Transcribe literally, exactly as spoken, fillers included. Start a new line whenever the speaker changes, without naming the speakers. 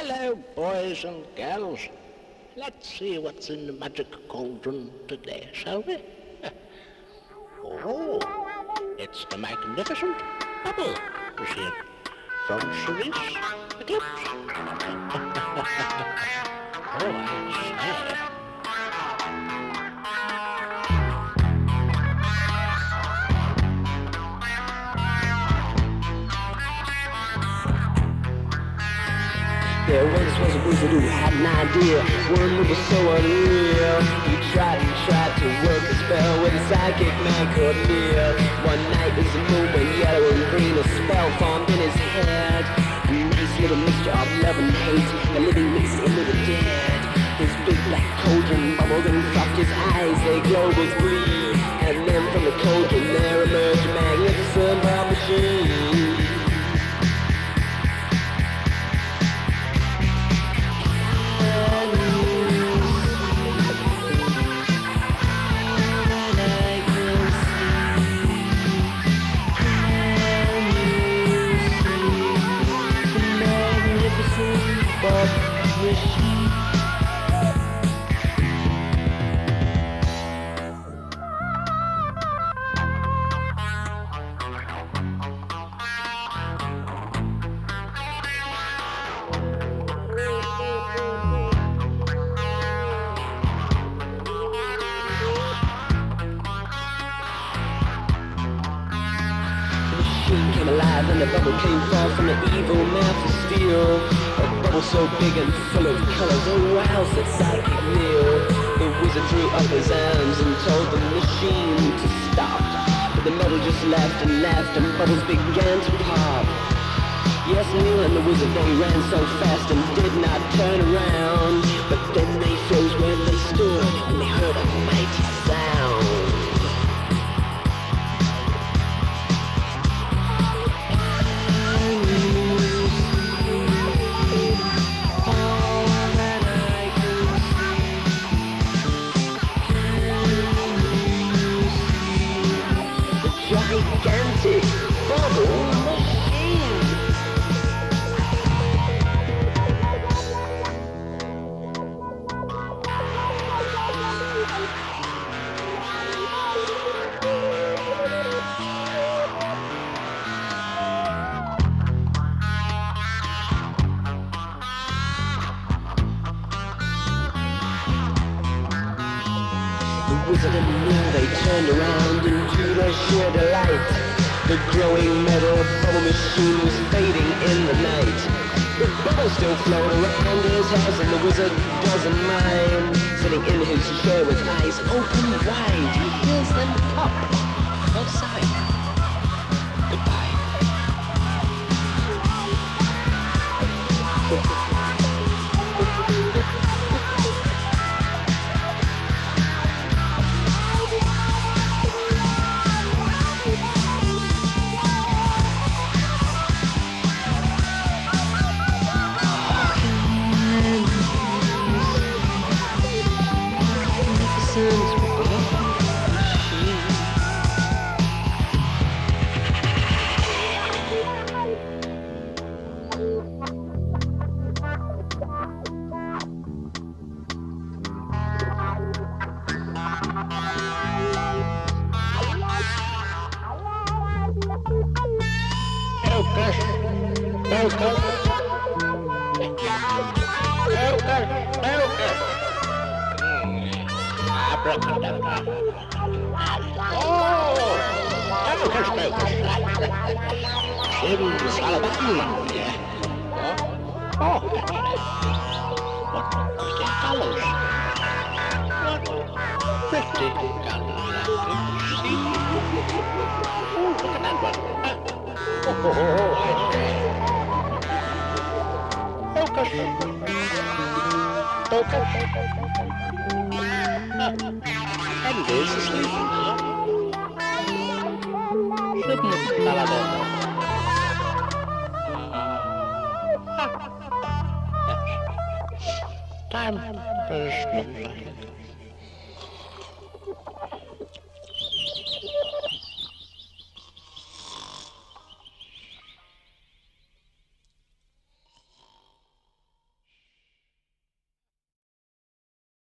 Hello, boys and girls. Let's see what's in the magic cauldron today, shall we? Oh, it's the magnificent bubble machine from Cerise Eclipse. Oh, I say.
There once was a wizard who had an idea, one that was so unreal. He tried and tried to work a spell with a psychic man called Neil. One night as the moon went yellow and green, a spell formed in his head. A nice little mixture of love and hate, the living mixed in with the dead. His big black cauldron bubbled and flopped, his eyes, they glowed with glee. And then from the cauldron there emerged a magnificent bubble machine. Came alive and the bubble came forth from the evil mouth of steel. A bubble so big and full of colors, oh wow, said Psychic Neil. The wizard drew up his arms and told the machine to stop. But the metal just laughed and laughed and bubbles began to pop. Yes, Neil and the wizard, they ran so fast and did not turn around. But then they froze where they stood and they heard a mighty sound. Gigantic bubble machine. The wizard and Neil, they turned around into their sheer delight. The growing metal bubble machine was fading in the night. The bubbles still float around his house and the wizard doesn't mind. Sitting in his chair with eyes open wide, he hears them pop outside. Goodbye.
Focus, focus, focus, focus. Abracadabra. Oh, focus, focus. Simsalabim. Oh, what pretty colors. What pretty colors. See? Oh, look at that one. Oh, oh, oh, I say. Focus. Focus. And there's the sleep. Shouldn't Paladin. Time for snooze.